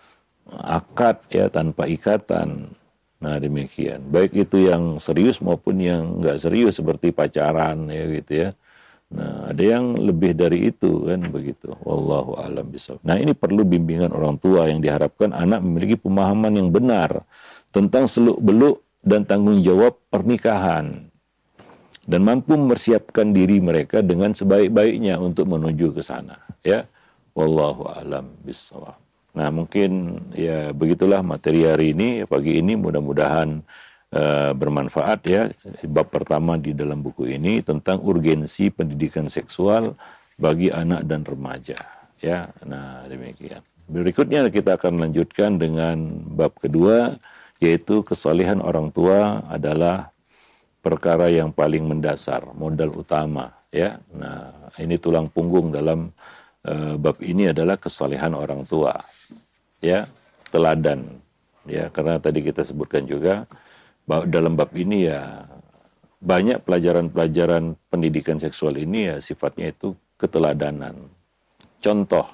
akad ya, tanpa ikatan. Nah demikian, baik itu yang serius maupun yang nggak serius seperti pacaran ya gitu ya. Nah ada yang lebih dari itu kan begitu. Wallahu a'lam bishawab. Nah ini perlu bimbingan orang tua yang diharapkan anak memiliki pemahaman yang benar tentang seluk-beluk dan tanggung jawab pernikahan dan mampu mempersiapkan diri mereka dengan sebaik-baiknya untuk menuju ke sana ya. Wallahu a'lam bishawab. Nah mungkin ya begitulah materi hari ini pagi ini, mudah-mudahan uh, bermanfaat ya. Bab pertama di dalam buku ini tentang urgensi pendidikan seksual bagi anak dan remaja ya. Nah demikian. Berikutnya kita akan lanjutkan dengan bab kedua, yaitu kesalehan orang tua adalah perkara yang paling mendasar, modal utama ya. Nah ini tulang punggung dalam uh, bab ini adalah kesalehan orang tua ya, teladan ya, karena tadi kita sebutkan juga bahwa dalam bab ini ya banyak pelajaran-pelajaran pendidikan seksual ini ya sifatnya itu keteladanan, contoh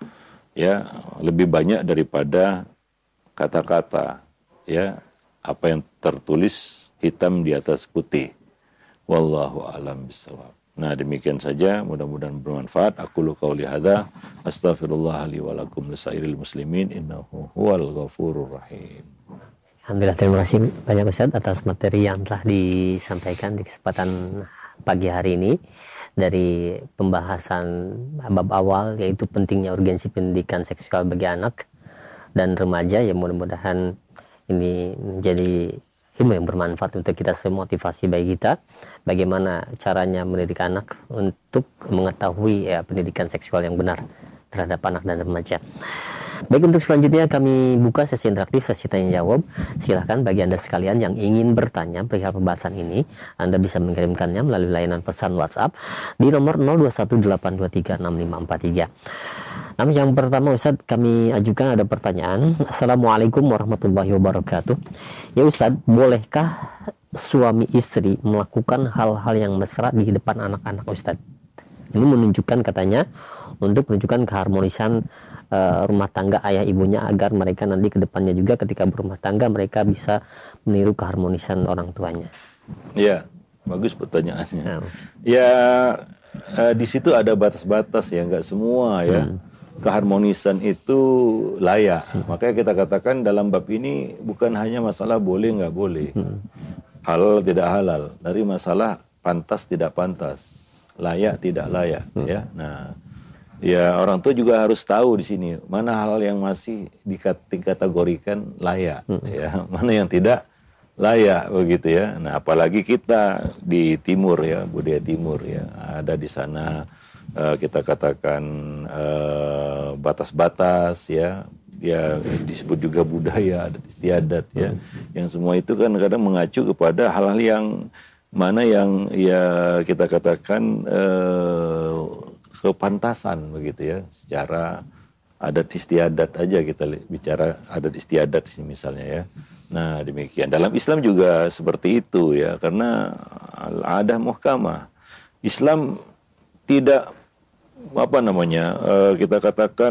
ya, lebih banyak daripada kata-kata ya, apa yang tertulis hitam di atas putih. Wallahu a'lam bishawab. Nah demikian saja, mudah-mudahan bermanfaat. Aqulu qauli hadza astaghfirullah li wa lakum lisairil muslimin innahu huwal ghafurur rahim. Alhamdulillah, terima kasih banyak Ustaz atas materi yang telah disampaikan di kesempatan pagi hari ini dari pembahasan bab awal, yaitu pentingnya urgensi pendidikan seksual bagi anak dan remaja. Ya mudah-mudahan ini menjadi ilmu yang bermanfaat untuk kita semua, motivasi bagi kita bagaimana caranya mendidik anak untuk mengetahui ya pendidikan seksual yang benar terhadap anak dan remaja. Baik, untuk selanjutnya kami buka sesi interaktif, sesi tanya jawab. Silahkan bagi Anda sekalian yang ingin bertanya perihal pembahasan ini, Anda bisa mengirimkannya melalui layanan pesan WhatsApp di nomor nol dua satu delapan dua tiga enam lima empat tiga. Namun yang pertama Ustadz, kami ajukan ada pertanyaan. Assalamualaikum warahmatullahi wabarakatuh. Ya Ustadz, bolehkah suami istri melakukan hal-hal yang mesra di depan anak-anak Ustadz? Ini menunjukkan katanya untuk menunjukkan keharmonisan uh, rumah tangga ayah ibunya, agar mereka nanti ke depannya juga ketika berumah tangga mereka bisa meniru keharmonisan orang tuanya. Ya, bagus pertanyaannya. Nah. Ya, uh, di situ ada batas-batas ya, nggak semua ya. Hmm. Keharmonisan itu layak. Hmm. Makanya kita katakan dalam bab ini bukan hanya masalah boleh nggak boleh, hmm. halal tidak halal, dari masalah pantas tidak pantas, layak tidak layak, hmm. ya. Nah, ya orang tua juga harus tahu di sini mana hal yang masih dikategorikan layak, hmm. ya, mana yang tidak layak begitu ya. Nah, apalagi kita di timur ya, budaya timur ya, ada di sana. Uh, kita katakan uh, batas-batas ya, ya disebut juga budaya, adat istiadat ya, hmm. yang semua itu kan kadang mengacu kepada hal-hal yang mana yang ya kita katakan uh, kepantasan begitu ya, secara adat istiadat aja kita bicara adat istiadat misalnya ya. Nah demikian, dalam Islam juga seperti itu ya, karena al-adah muhkamah. Islam tidak apa namanya uh, kita katakan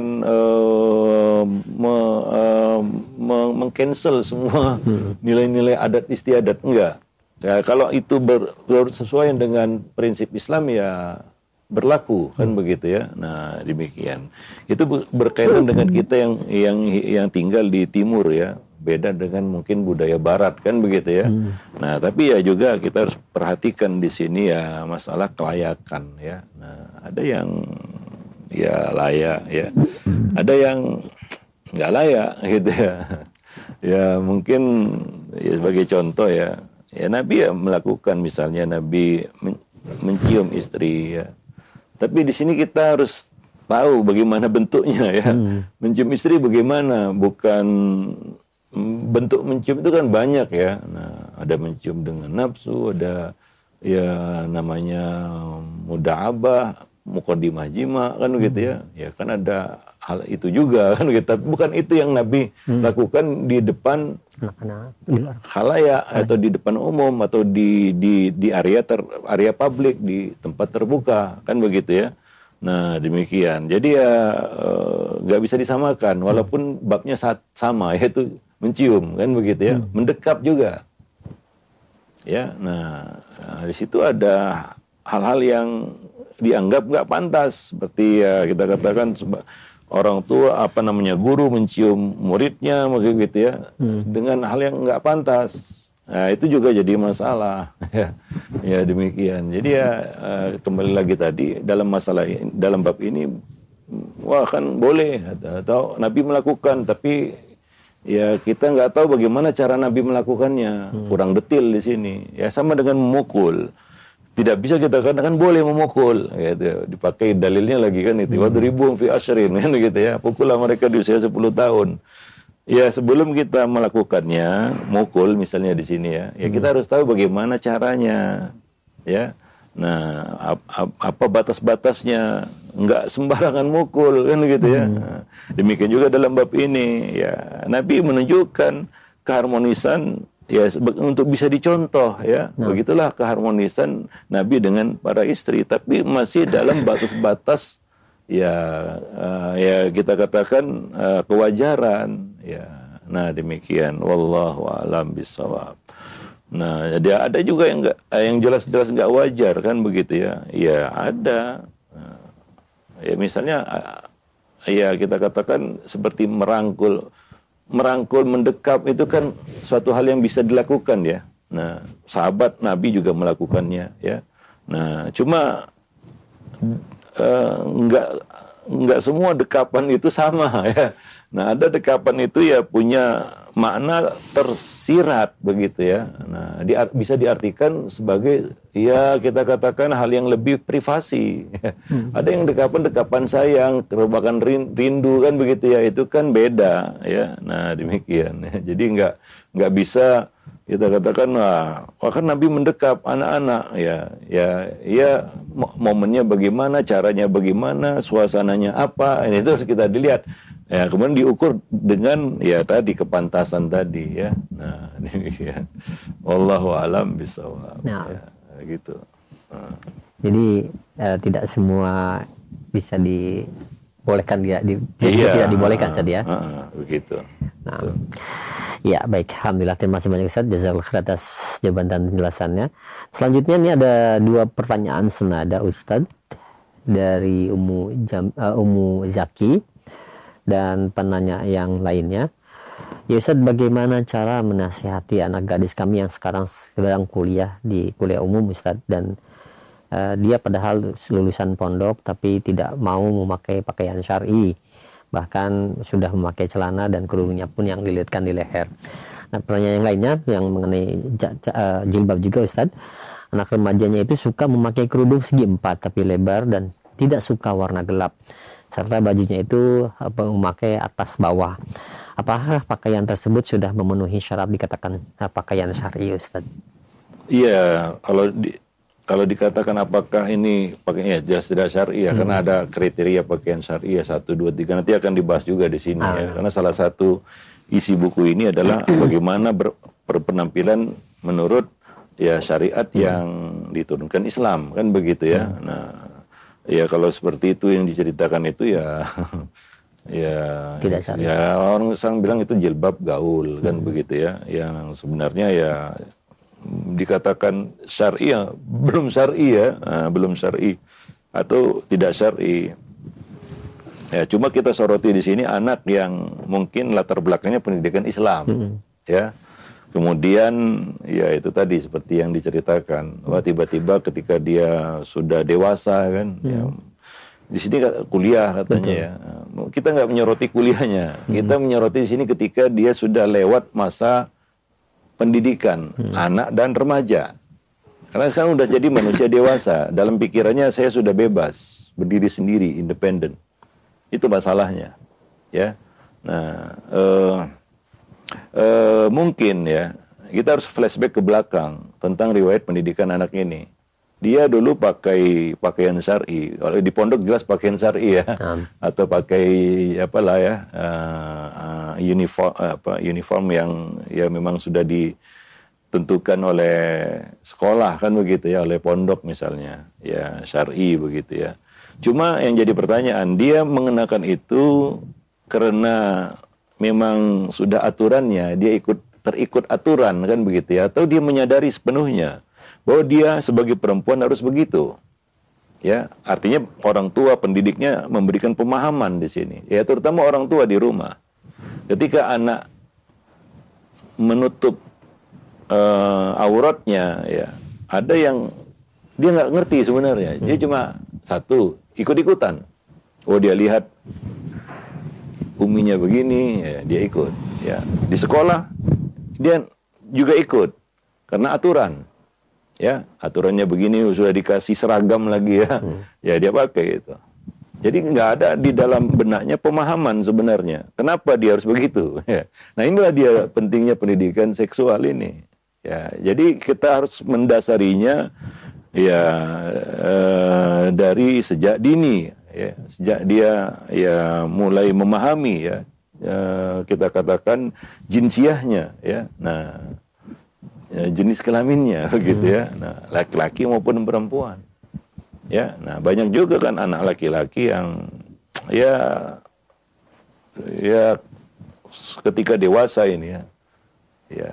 uh, me, uh, me, meng-cancel semua nilai-nilai adat istiadat, enggak ya, kalau itu ber, bersesuaian dengan prinsip Islam ya berlaku kan begitu ya. Nah demikian. Itu berkaitan dengan kita yang yang yang tinggal di timur ya, beda dengan mungkin budaya barat kan begitu ya. Hmm. Nah tapi ya juga kita harus perhatikan di sini ya masalah kelayakan ya. Nah ada yang ya layak ya, ada yang nggak layak gitu ya. Ya mungkin ya sebagai contoh ya, ya Nabi ya melakukan misalnya Nabi men mencium istri ya. Tapi di sini kita harus tahu bagaimana bentuknya ya. Hmm. Mencium istri bagaimana, bukan bentuk mencium itu kan banyak ya. Nah, ada mencium dengan nafsu, ada ya namanya muda'abah, muqaddimah jima kan begitu ya. Ya kan ada hal itu juga kan gitu. Bukan itu yang Nabi hmm. lakukan di depan khalayak atau di depan umum atau di di di area ter, area publik, di tempat terbuka kan begitu ya. Nah demikian. Jadi ya nggak e, bisa disamakan walaupun babnya saat sama, yaitu mencium kan begitu ya, hmm. mendekap juga. Ya, nah, nah di situ ada hal-hal yang dianggap nggak pantas, seperti ya kita katakan orang tua apa namanya guru mencium muridnya begitu ya, hmm. dengan hal yang nggak pantas. Nah itu juga jadi masalah ya, ya demikian. Jadi ya uh, kembali lagi tadi dalam masalah ini, dalam bab ini wah kan boleh atau Nabi melakukan, tapi ya kita nggak tahu bagaimana cara Nabi melakukannya, hmm. kurang detail di sini. Ya sama dengan memukul. Tidak bisa kita katakan boleh memukul, gitu. Dipakai dalilnya lagi kan itu. Wadribum fi asyrin kan gitu ya. Pukullah mereka di usia sepuluh tahun. Ya sebelum kita melakukannya, mukul misalnya di sini ya, ya kita harus tahu bagaimana caranya, ya. Nah, ap, ap, apa batas-batasnya? Enggak sembarangan mukul kan gitu ya. Nah, demikian juga dalam bab ini, ya Nabi menunjukkan keharmonisan. Ya untuk bisa dicontoh ya, nah. Begitulah keharmonisan Nabi dengan para istri, tapi masih dalam batas-batas ya uh, ya kita katakan uh, kewajaran ya. Nah demikian, wallahu a'lam bishawab. Nah jadi ada juga yang enggak, yang jelas-jelas nggak wajar kan begitu ya. Ya ada. Nah, ya misalnya ya kita katakan seperti merangkul. Merangkul, mendekap itu kan suatu hal yang bisa dilakukan ya. Nah, sahabat Nabi juga melakukannya ya. Nah, cuma uh, enggak enggak semua dekapan itu sama ya. Nah, ada dekapan itu ya punya makna tersirat begitu ya. Nah, di, bisa diartikan sebagai ya kita katakan hal yang lebih privasi. Hmm. Ada yang dekapan-dekapan sayang, merupakan rindu kan begitu ya. Itu kan beda ya. Nah, demikian. Jadi nggak nggak bisa kita katakan wah, wah kan Nabi mendekap anak-anak ya. Ya, ya momennya bagaimana, caranya bagaimana, suasananya apa. Ini itu harus kita dilihat. Ya, kemudian diukur dengan ya tadi kepantasan tadi ya. Nah, demikian. Wallahu a'lam bishawab. Nah, ya, gitu. Nah. Jadi uh, tidak semua bisa dibolehkan tidak di, iya, tidak dibolehkan saja ya. Uh, uh, begitu. Nah. Betul. Ya, baik, alhamdulillah terima kasih banyak Ustaz jazakallahu khairan atas jawaban dan penjelasannya. Selanjutnya ini ada dua pertanyaan senada Ustaz dari Ummu Jam, uh, Ummu Zaki dan penanya yang lainnya. Ya Ustaz, bagaimana cara menasihati anak gadis kami yang sekarang sedang kuliah di kuliah umum Ustaz, dan uh, dia padahal lulusan pondok tapi tidak mau memakai pakaian syar'i, bahkan sudah memakai celana dan kerudungnya pun yang dililitkan di leher. Nah, pertanyaan yang lainnya yang mengenai uh, jilbab juga Ustaz. Anak remajanya itu suka memakai kerudung segi empat tapi lebar dan tidak suka warna gelap, serta bajunya itu apa, memakai atas bawah. Apakah pakaian tersebut sudah memenuhi syarat dikatakan uh, pakaian syar'i Ustaz? Iya, kalau di, kalau dikatakan apakah ini pakainya jelas tidak syar'i ya, hmm. karena ada kriteria pakaian syar'i ya satu dua tiga, nanti akan dibahas juga di sini ah. ya. Karena salah satu isi buku ini adalah bagaimana ber, berpenampilan menurut ya syariat hmm. yang diturunkan Islam kan begitu ya. Hmm. Nah, ya kalau seperti itu yang diceritakan itu ya ya tidak syar'i. Ya orang sang bilang itu jilbab gaul kan hmm. begitu ya, yang sebenarnya ya dikatakan syar'i ya belum syar'i ya, nah, belum syar'i. atau tidak syar'i. Ya, cuma kita soroti di sini anak yang mungkin latar belakangnya pendidikan Islam, hmm. ya. Kemudian ya itu tadi seperti yang diceritakan, wah tiba-tiba ketika dia sudah dewasa kan, hmm. ya, di sini kuliah katanya. Betul. Ya. Kita nggak menyoroti kuliahnya, hmm. kita menyoroti di sini ketika dia sudah lewat masa pendidikan hmm. anak dan remaja. Karena sekarang udah jadi manusia dewasa, dalam pikirannya saya sudah bebas, berdiri sendiri, independen. Itu masalahnya, ya. Nah, uh, uh, mungkin ya kita harus flashback ke belakang tentang riwayat pendidikan anak ini. Dia dulu pakai pakaian syar'i, kalau di pondok jelas pakaian syar'i ya, um. atau pakai apalah ya uh, uh, uniform apa uniform yang ya memang sudah ditentukan oleh sekolah kan begitu ya, oleh pondok misalnya, ya syar'i begitu ya. Cuma yang jadi pertanyaan, dia mengenakan itu karena memang sudah aturannya, dia ikut terikut aturan kan begitu ya, atau dia menyadari sepenuhnya bahwa dia sebagai perempuan harus begitu. Ya, artinya orang tua pendidiknya memberikan pemahaman di sini. Ya, terutama orang tua di rumah. Ketika anak menutup uh, auratnya, ya, ada yang dia nggak ngerti sebenarnya. Dia cuma satu, ikut-ikutan. Oh, dia lihat uminya begini, ya, dia ikut. Ya, di sekolah dia juga ikut karena aturan. Ya, aturannya begini, sudah dikasih seragam lagi ya. Hmm. Ya, dia pakai itu. Jadi nggak ada di dalam benaknya pemahaman sebenarnya. Kenapa dia harus begitu? Ya. Nah, inilah dia pentingnya pendidikan seksual ini. Ya, jadi kita harus mendasarinya ya eh, dari sejak dini, ya, sejak dia ya mulai memahami ya, eh, kita katakan jinsiahnya ya, nah ya, jenis kelaminnya begitu ya, nah laki-laki maupun perempuan, ya, nah banyak juga kan anak laki-laki yang ya ya ketika dewasa ini ya, ya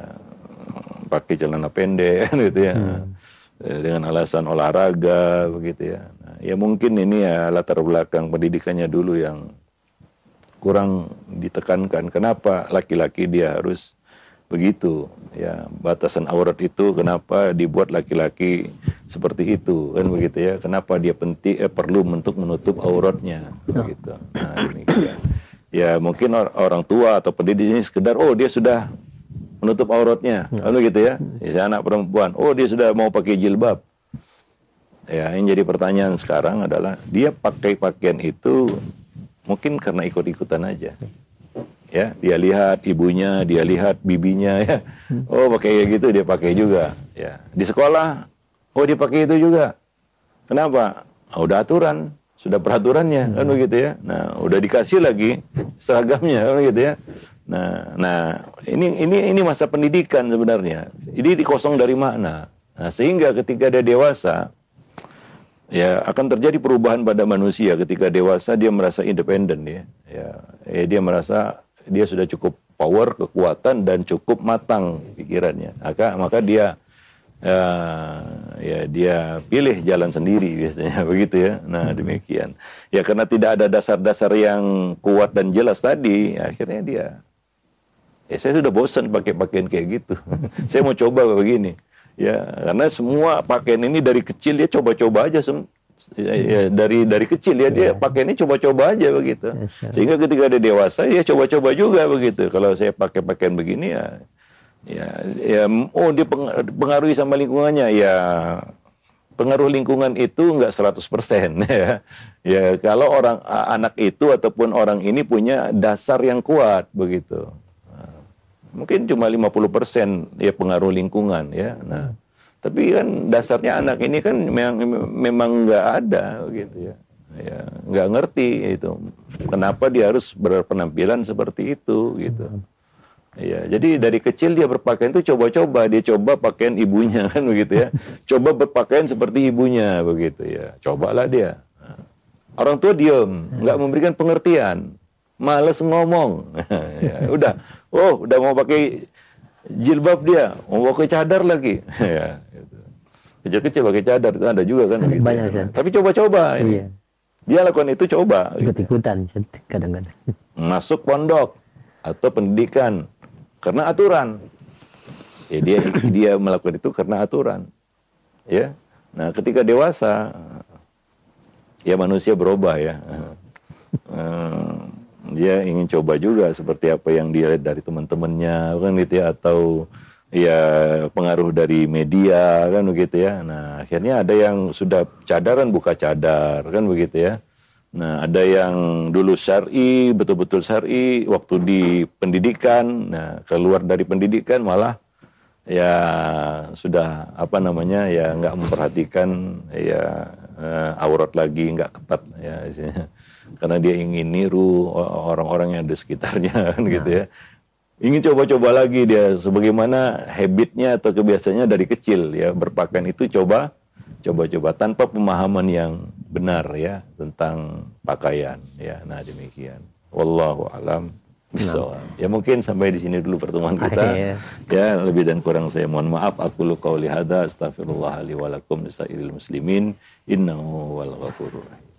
pakai celana pendek gitu ya. Hmm. Dengan alasan olahraga begitu ya. Nah, ya mungkin ini ya latar belakang pendidikannya dulu yang kurang ditekankan. Kenapa laki-laki dia harus begitu? Ya, batasan aurat itu kenapa dibuat laki-laki seperti itu kan begitu ya? Kenapa dia penting eh, perlu untuk menutup auratnya begitu. Nah, demikian. Ya mungkin or orang tua atau pendidik ini sekedar oh dia sudah menutup auratnya, lalu gitu ya. Misalnya anak perempuan, oh dia sudah mau pakai jilbab. Ya, yang jadi pertanyaan sekarang adalah dia pakai pakaian itu mungkin karena ikut-ikutan aja. Ya, dia lihat ibunya, dia lihat bibinya ya. Oh, pakai kayak gitu dia pakai juga. Ya, di sekolah, oh dia pakai itu juga. Kenapa? Oh, udah aturan, sudah peraturannya kan begitu ya. Nah, udah dikasih lagi seragamnya kan begitu ya. Nah, nah ini ini ini masa pendidikan sebenarnya. Ini dikosong dari makna. Nah, sehingga ketika dia dewasa, ya akan terjadi perubahan pada manusia. Ketika dewasa dia merasa independen ya. Ya, ya dia merasa dia sudah cukup power, kekuatan dan cukup matang pikirannya. Maka maka dia ya, ya dia pilih jalan sendiri biasanya begitu ya. Nah, demikian. Ya karena tidak ada dasar-dasar yang kuat dan jelas tadi, akhirnya dia ya saya sudah bosan pakai pakaian kayak gitu. Saya mau coba begini. Ya, karena semua pakaian ini dari kecil dia coba-coba aja sem ya, ya, dari dari kecil ya dia pakaiannya coba-coba aja begitu. Sehingga ketika dia dewasa ya coba-coba juga begitu. Kalau saya pakai pakaian begini ya ya ya oh dia pengaruhi sama lingkungannya ya. Pengaruh lingkungan itu enggak seratus persen ya. Ya, kalau orang anak itu ataupun orang ini punya dasar yang kuat begitu. Mungkin cuma lima puluh persen ya pengaruh lingkungan ya. Nah, tapi kan dasarnya anak ini kan memang memang nggak ada gitu ya. Ya, nggak ngerti itu. Kenapa dia harus berpenampilan seperti itu gitu. Ya, jadi dari kecil dia berpakaian itu coba-coba, dia coba pakaian ibunya kan begitu ya. Coba berpakaian seperti ibunya begitu ya. Cobalah dia. Nah, orang tua diem, nggak memberikan pengertian. Males ngomong. Ya, udah. Oh, udah mau pakai jilbab dia, mau pakai cadar lagi. Ya, gitu. Kecil-kecil pakai cadar itu ada juga kan begitu. Banyak, Ya. Ustaz. Tapi coba-coba ini. Iya. Dia lakukan itu coba. Gitu. Ikut-ikutan Ustaz, kadang-kadang. Masuk pondok atau pendidikan karena aturan. Ya dia dia melakukan itu karena aturan. Ya. Nah, ketika dewasa ya manusia berubah ya. Dia ingin coba juga seperti apa yang dia lihat dari teman-temannya kan gitu ya, atau ya pengaruh dari media kan begitu ya. Nah, akhirnya ada yang sudah cadaran buka cadar kan begitu ya. Nah, ada yang dulu syar'i, betul-betul syar'i waktu di pendidikan, nah keluar dari pendidikan malah ya sudah apa namanya ya nggak memperhatikan ya uh, aurat lagi, nggak ketat ya isinya. Karena dia ingin niru orang-orang yang di sekitarnya kan gitu ya. Ingin coba-coba lagi dia sebagaimana habitnya atau kebiasaannya dari kecil ya, berpakaian itu coba coba-coba tanpa pemahaman yang benar ya tentang pakaian ya. Nah, demikian. Wallahu alam bisawab. Ya mungkin sampai di sini dulu pertemuan kita. Akhir. Ya, lebih dan kurang saya mohon maaf. Aku lu qauli hadza astaghfirullah li wa lakum lisairil muslimin innahu wal ghafurur rahim.